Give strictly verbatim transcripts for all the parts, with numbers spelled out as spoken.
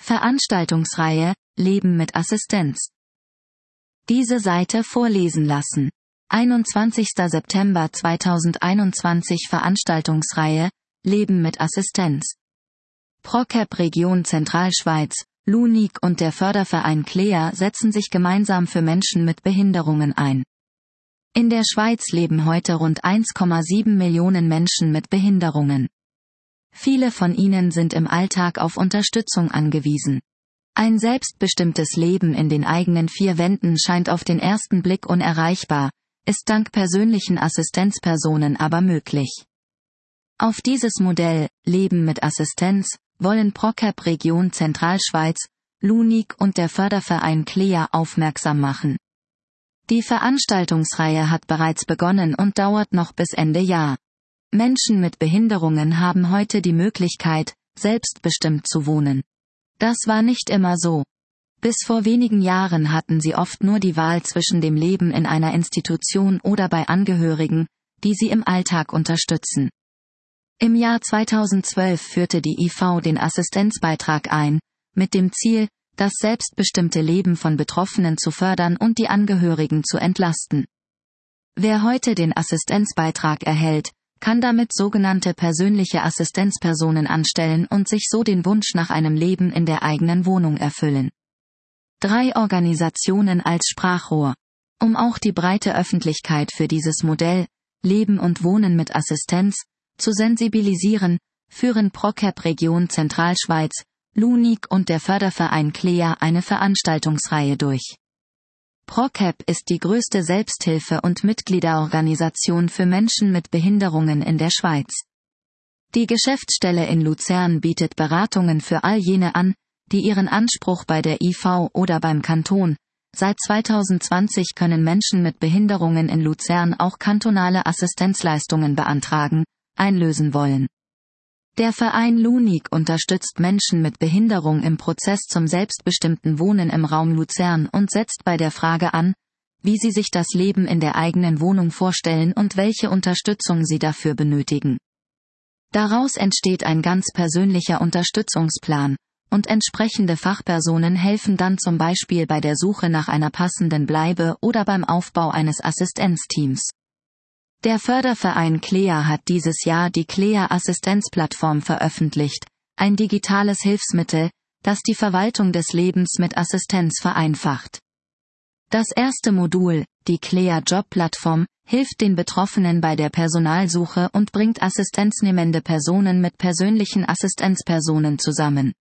Veranstaltungsreihe Leben mit Assistenz. Diese Seite vorlesen lassen. einundzwanzigster September zweitausendeinundzwanzig Veranstaltungsreihe Leben mit Assistenz. ProCap Region Zentralschweiz, LUNIC und der Förderverein C L E A setzen sich gemeinsam für Menschen mit Behinderungen ein. In der Schweiz leben heute rund eins Komma sieben Millionen Menschen mit Behinderungen. Viele von ihnen sind im Alltag auf Unterstützung angewiesen. Ein selbstbestimmtes Leben in den eigenen vier Wänden scheint auf den ersten Blick unerreichbar, ist dank persönlichen Assistenzpersonen aber möglich. Auf dieses Modell, Leben mit Assistenz, wollen ProCap Region Zentralschweiz, LUNIC und der Förderverein C L E A aufmerksam machen. Die Veranstaltungsreihe hat bereits begonnen und dauert noch bis Ende Jahr. Menschen mit Behinderungen haben heute die Möglichkeit, selbstbestimmt zu wohnen. Das war nicht immer so. Bis vor wenigen Jahren hatten sie oft nur die Wahl zwischen dem Leben in einer Institution oder bei Angehörigen, die sie im Alltag unterstützen. Im Jahr zweitausendzwölf führte die I V den Assistenzbeitrag ein, mit dem Ziel, das selbstbestimmte Leben von Betroffenen zu fördern und die Angehörigen zu entlasten. Wer heute den Assistenzbeitrag erhält, kann damit sogenannte persönliche Assistenzpersonen anstellen und sich so den Wunsch nach einem Leben in der eigenen Wohnung erfüllen. Drei Organisationen als Sprachrohr. Um auch die breite Öffentlichkeit für dieses Modell, Leben und Wohnen mit Assistenz, zu sensibilisieren, führen ProCap Region Zentralschweiz, LUNIC und der Förderverein C L E A eine Veranstaltungsreihe durch. ProCap ist die größte Selbsthilfe- und Mitgliederorganisation für Menschen mit Behinderungen in der Schweiz. Die Geschäftsstelle in Luzern bietet Beratungen für all jene an, die ihren Anspruch bei der I V oder beim Kanton. Seit zweitausendzwanzig können Menschen mit Behinderungen in Luzern auch kantonale Assistenzleistungen beantragen, einlösen wollen. Der Verein LUNIC unterstützt Menschen mit Behinderung im Prozess zum selbstbestimmten Wohnen im Raum Luzern und setzt bei der Frage an, wie sie sich das Leben in der eigenen Wohnung vorstellen und welche Unterstützung sie dafür benötigen. Daraus entsteht ein ganz persönlicher Unterstützungsplan, und entsprechende Fachpersonen helfen dann zum Beispiel bei der Suche nach einer passenden Bleibe oder beim Aufbau eines Assistenzteams. Der Förderverein C L E A hat dieses Jahr die C L E A Assistenzplattform veröffentlicht, ein digitales Hilfsmittel, das die Verwaltung des Lebens mit Assistenz vereinfacht. Das erste Modul, die C L E A Jobplattform, hilft den Betroffenen bei der Personalsuche und bringt assistenznehmende Personen mit persönlichen Assistenzpersonen zusammen.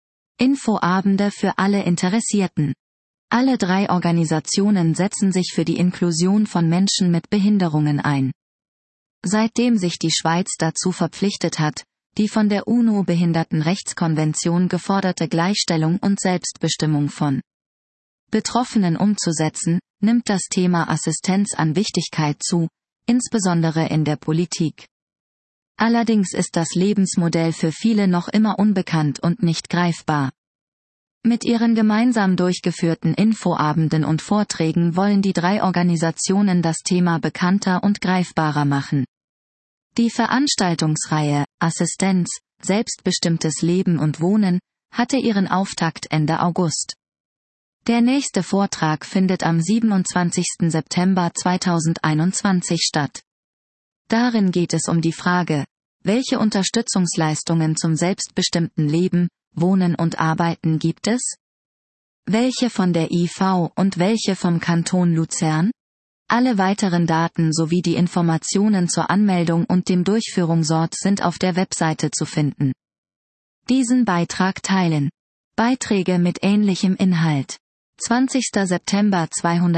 Infoabende für alle Interessierten. Alle drei Organisationen setzen sich für die Inklusion von Menschen mit Behinderungen ein. Seitdem sich die Schweiz dazu verpflichtet hat, die von der UNO-Behindertenrechtskonvention geforderte Gleichstellung und Selbstbestimmung von Betroffenen umzusetzen, nimmt das Thema Assistenz an Wichtigkeit zu, insbesondere in der Politik. Allerdings ist das Lebensmodell für viele noch immer unbekannt und nicht greifbar. Mit ihren gemeinsam durchgeführten Infoabenden und Vorträgen wollen die drei Organisationen das Thema bekannter und greifbarer machen. Die Veranstaltungsreihe Assistenz, selbstbestimmtes Leben und Wohnen hatte ihren Auftakt Ende August. Der nächste Vortrag findet am siebenundzwanzigsten September zweitausendeinundzwanzig statt. Darin geht es um die Frage, welche Unterstützungsleistungen zum selbstbestimmten Leben, Wohnen und Arbeiten gibt es? Welche von der I V und welche vom Kanton Luzern? Alle weiteren Daten sowie die Informationen zur Anmeldung und dem Durchführungsort sind auf der Webseite zu finden. Diesen Beitrag teilen. Beiträge mit ähnlichem Inhalt. zwanzigster September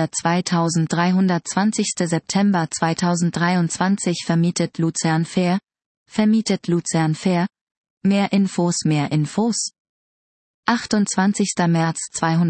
zweihundertzweitausenddreihundertzwanzig September zweitausenddreiundzwanzig Vermietet Luzern Fair. Vermietet Luzern Fair. Mehr Infos Mehr Infos. achtundzwanzigster März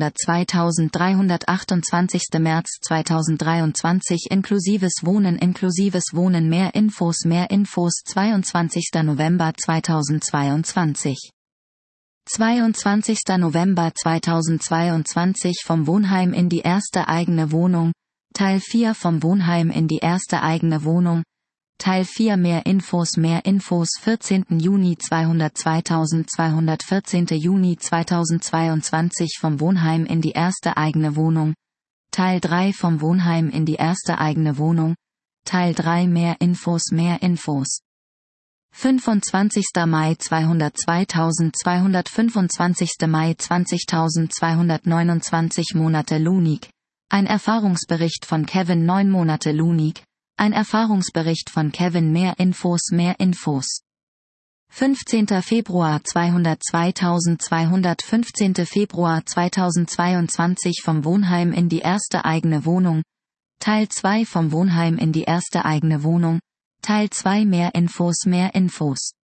zweihundertzweitausenddreihundertachtundzwanzig März zweitausenddreiundzwanzig Inklusives Wohnen Inklusives Wohnen Mehr Infos Mehr Infos zweiundzwanzigster November zweitausendzweiundzwanzig zweiundzwanzigster November zweitausendzweiundzwanzig Vom Wohnheim in die erste eigene Wohnung, Teil vier Vom Wohnheim in die erste eigene Wohnung, Teil vier Mehr Infos Mehr Infos vierzehnten Juni zweihundert zweitausendzweihundertvierzehn Juni zweitausendzweiundzwanzig Vom Wohnheim in die erste eigene Wohnung. Teil drei Vom Wohnheim in die erste eigene Wohnung. Teil drei Mehr Infos Mehr Infos fünfundzwanzigster Mai zweihundert zweitausendzweihundertfünfundzwanzigster Mai zwanzigtausendzweihundertneunundzwanzig Monate Lunik. Ein Erfahrungsbericht von Kevin neun Monate Lunik. Ein Erfahrungsbericht von Kevin Mehr Infos Mehr Infos fünfzehnter Februar zweihundert zweitausendzweihundertfünfzehnter Februar zweitausendzweiundzwanzig Vom Wohnheim in die erste eigene Wohnung. Teil zwei Vom Wohnheim in die erste eigene Wohnung. Teil zwei Mehr Infos Mehr Infos